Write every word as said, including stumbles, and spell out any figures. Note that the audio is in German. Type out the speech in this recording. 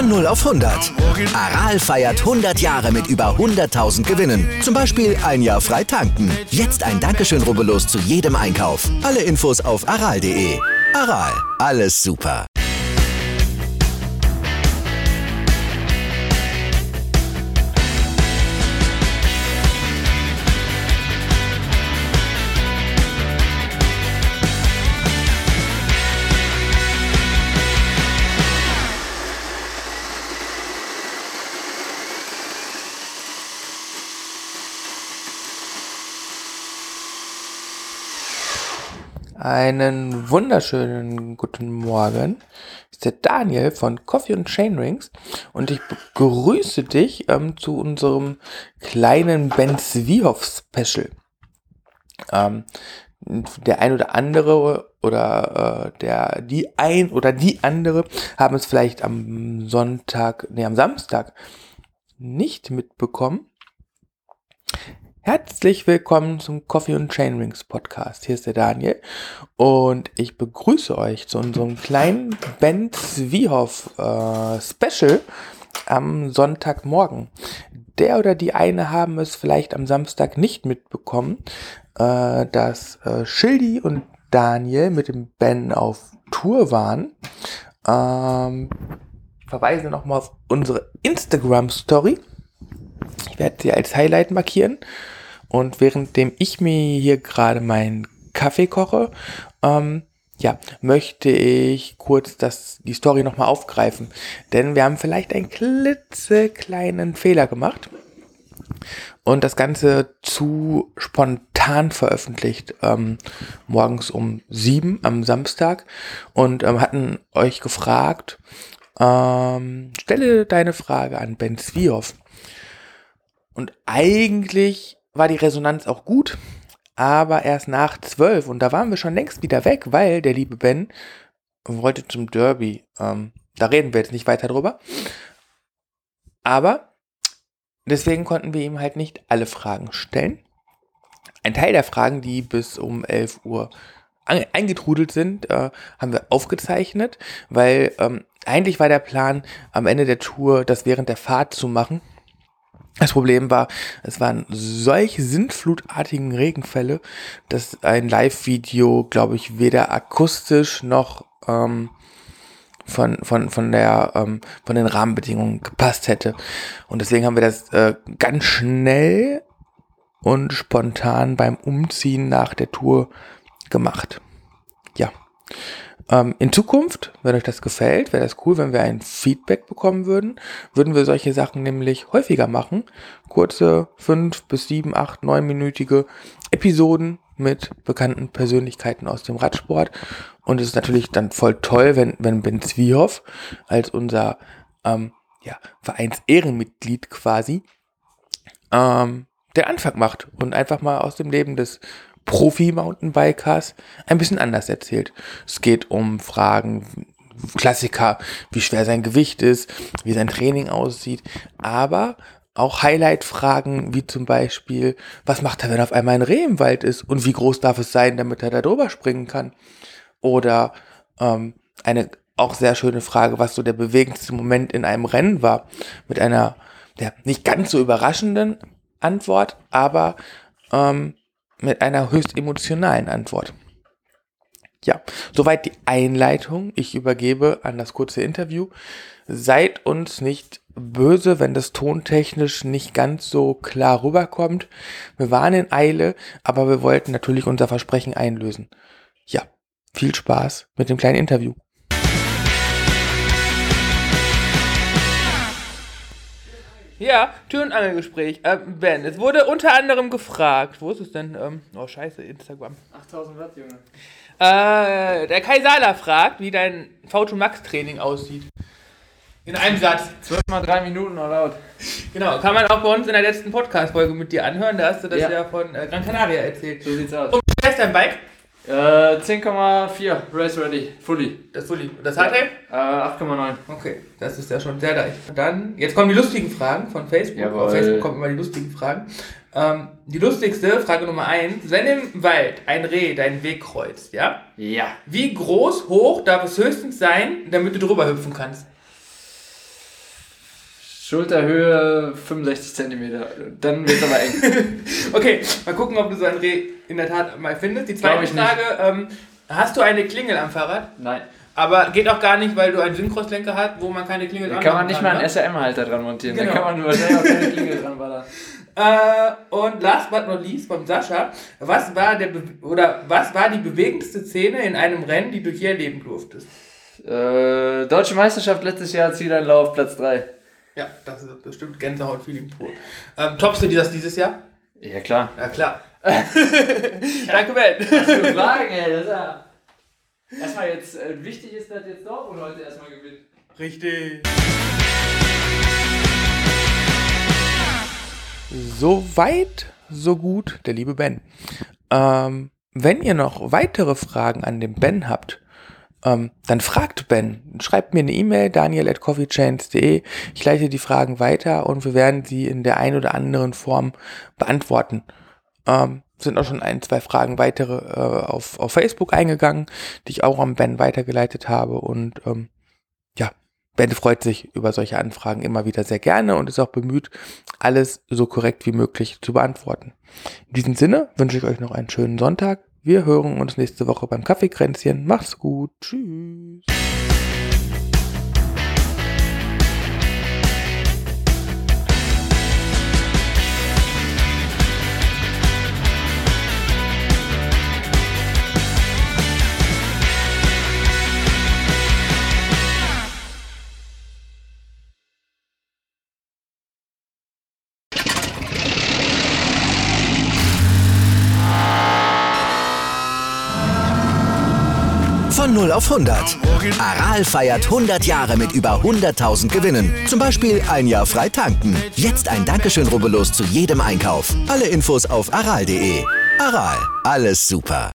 Von null auf hundert. Aral feiert hundert Jahre mit über hunderttausend Gewinnen. Zum Beispiel ein Jahr frei tanken. Jetzt ein Dankeschön, rubbellos zu jedem Einkauf. Alle Infos auf aral punkt de. Aral, alles super. Einen wunderschönen guten Morgen. Ist der Daniel von Coffee und Chainrings und ich begrüße dich ähm, zu unserem kleinen Ben Zwiehoff Special. Ähm, der ein oder andere oder äh, der die ein oder die andere haben es vielleicht am Sonntag, nee, am Samstag nicht mitbekommen. Herzlich willkommen zum Coffee und Chainrings Podcast. Hier ist der Daniel und ich begrüße euch zu unserem kleinen Ben Zwiehoff äh, Special am Sonntagmorgen. Der oder die eine haben es vielleicht am Samstag nicht mitbekommen, äh, dass äh, Schildi und Daniel mit dem Ben auf Tour waren. Ähm, ich verweise nochmal auf unsere Instagram-Story. Ich werde sie als Highlight markieren. Und währenddem ich mir hier gerade meinen Kaffee koche, ähm, ja, möchte ich kurz das, die Story nochmal aufgreifen. Denn wir haben vielleicht einen klitzekleinen Fehler gemacht und das Ganze zu spontan veröffentlicht, ähm, morgens um sieben am Samstag. Und ähm, hatten euch gefragt, ähm, stelle deine Frage an Ben Zwiehoff. Und eigentlich war die Resonanz auch gut, aber erst nach zwölf und da waren wir schon längst wieder weg, weil der liebe Ben wollte zum Derby. Ähm, da reden wir jetzt nicht weiter drüber. Aber deswegen konnten wir ihm halt nicht alle Fragen stellen. Ein Teil der Fragen, die bis um elf Uhr eingetrudelt sind, äh, haben wir aufgezeichnet, weil ähm, eigentlich war der Plan, am Ende der Tour das während der Fahrt zu machen. Das Problem war, es waren solche sintflutartigen Regenfälle, dass ein Live-Video, glaube ich, weder akustisch noch ähm, von von von der ähm, von den Rahmenbedingungen gepasst hätte. Und deswegen haben wir das äh, ganz schnell und spontan beim Umziehen nach der Tour gemacht. Ja. Ähm, in Zukunft, wenn euch das gefällt, wäre das cool, wenn wir ein Feedback bekommen würden. Würden wir solche Sachen nämlich häufiger machen. Kurze fünf bis sieben, acht, neunminütige Episoden mit bekannten Persönlichkeiten aus dem Radsport. Und es ist natürlich dann voll toll, wenn, wenn Ben Zwiehoff als unser ähm, ja, Vereinsehrenmitglied quasi ähm, den Anfang macht und einfach mal aus dem Leben des Profi-Mountainbikers ein bisschen anders erzählt. Es geht um Fragen, Klassiker, wie schwer sein Gewicht ist, wie sein Training aussieht, aber auch Highlight-Fragen, wie zum Beispiel, was macht er, wenn auf einmal ein Reh im Wald ist und wie groß darf es sein, damit er da drüber springen kann? Oder ähm, eine auch sehr schöne Frage, was so der bewegendste Moment in einem Rennen war, mit einer ja, nicht ganz so überraschenden Antwort, aber ähm, mit einer höchst emotionalen Antwort. Ja, soweit die Einleitung. Ich übergebe an das kurze Interview. Seid uns nicht böse, wenn das tontechnisch nicht ganz so klar rüberkommt. Wir waren in Eile, aber wir wollten natürlich unser Versprechen einlösen. Ja, viel Spaß mit dem kleinen Interview. Ja, Tür- und Angelgespräch. Ähm, Ben, es wurde unter anderem gefragt, wo ist es denn? Ähm, oh, scheiße, Instagram. achttausend Watt, Junge. Äh, der Kai Sala fragt, wie dein V zwei Max Training aussieht. In einem Satz. zwölf mal drei Minuten noch laut. Genau, kann man auch bei uns in der letzten Podcast-Folge mit dir anhören. Da hast du das ja, ja von äh, Gran Canaria erzählt. So sieht's aus. Und wie heißt dein Bike? Äh, zehn Komma vier, Race Ready, Fully. Das Fully. Und das H T? Äh, acht Komma neun. Okay, das ist ja schon sehr leicht. Dann, jetzt kommen die lustigen Fragen von Facebook. Jawohl. Auf Facebook kommen immer die lustigen Fragen. Ähm, die lustigste, Frage Nummer eins. Wenn im Wald ein Reh deinen Weg kreuzt, ja? Ja. Wie groß, hoch darf es höchstens sein, damit du drüber hüpfen kannst? Schulterhöhe fünfundsechzig Zentimeter. Dann wird es aber eng. Okay, mal gucken, ob du so ein Reh in der Tat mal findest. Die zweite Glaub ich Frage, ähm, hast du eine Klingel am Fahrrad? Nein. Aber geht auch gar nicht, weil du einen Syncross-Lenker hast, wo man keine Klingel Da dran kann man nicht mal einen ne? S R M-Halter dran montieren. Genau. Da kann man nur wahrscheinlich auch keine Klingel dran ballern. Äh, und last but not least von Sascha, was war der Be- oder was war die bewegendste Szene in einem Rennen, die du je erleben durftest? Äh, Deutsche Meisterschaft letztes Jahr, Zieleinlauf, Platz drei. Ja, das ist bestimmt Gänsehaut-Feeling pur. Ähm, toppst du dir das dieses Jahr? Ja, klar. Ja, klar. Danke, Ben. Was für Fragen, ey. Das ist ja... Erstmal jetzt, äh, wichtig ist, dass jetzt Dortmund heute erstmal gewinnt. Richtig. So weit, so gut, der liebe Ben. Ähm, wenn ihr noch weitere Fragen an den Ben habt, ähm, dann fragt Ben. Schreibt mir eine E-Mail, daniel at coffeechains punkt de. Ich leite die Fragen weiter und wir werden sie in der ein oder anderen Form beantworten. Ähm, sind auch schon ein, zwei Fragen weitere äh, auf, auf Facebook eingegangen, die ich auch an Ben weitergeleitet habe. Und ähm, ja, Ben freut sich über solche Anfragen immer wieder sehr gerne und ist auch bemüht, alles so korrekt wie möglich zu beantworten. In diesem Sinne wünsche ich euch noch einen schönen Sonntag. Wir hören uns nächste Woche beim Kaffeekränzchen. Macht's gut. Tschüss. Von null auf hundert. Aral feiert hundert Jahre mit über hunderttausend Gewinnen. Zum Beispiel ein Jahr frei tanken. Jetzt ein Dankeschön, rubbellos zu jedem Einkauf. Alle Infos auf aral punkt de. Aral, alles super.